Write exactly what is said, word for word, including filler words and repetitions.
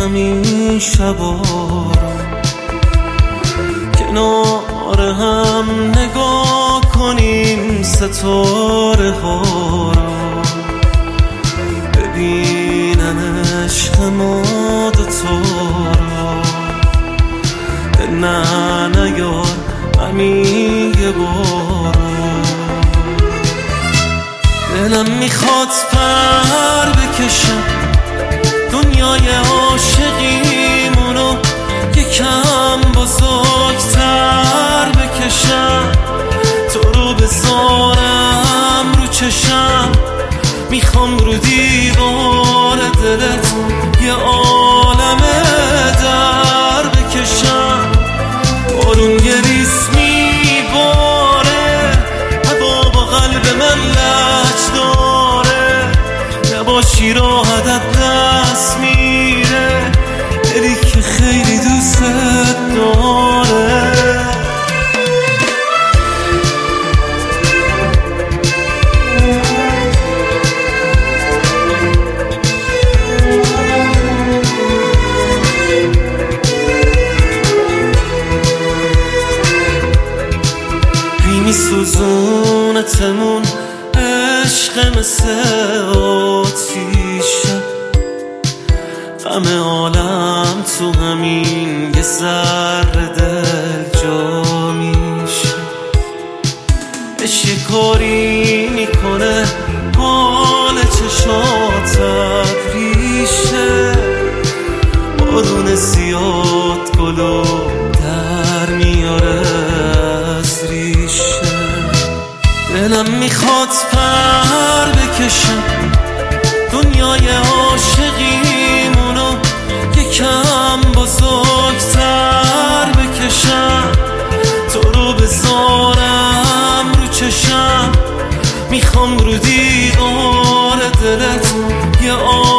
همین شبا رو کنار هم نگاه کنیم ستاره ها رو ببینن عشق ما دوتا رو نه نیار همین یه بار دلم میخواد پر بکشم دنیای عاشقیمونو یکم بزرگتر بکشم تو رو بذارم رو چشم میخوام رو دیوار دلت یه عالم در بکشم بارون یه ریز میباره هوا با قلب من لج داره نباشی راحتت دست میره دلی که خیلی دوست داره میسوزونتمون عشق مثل آتیشه غم عالم تو همین یه ذره دل جا میشه عشق یه کاری میکنه حال چشات ابریشه بارون زیاد گلو در میاره از ریشه دلم میخواد پر بکشم دنیای عاشقیمونو یکم بزرگتر بکشم تو رو بذارم رو چشم میخوام رو دیوار دلت یه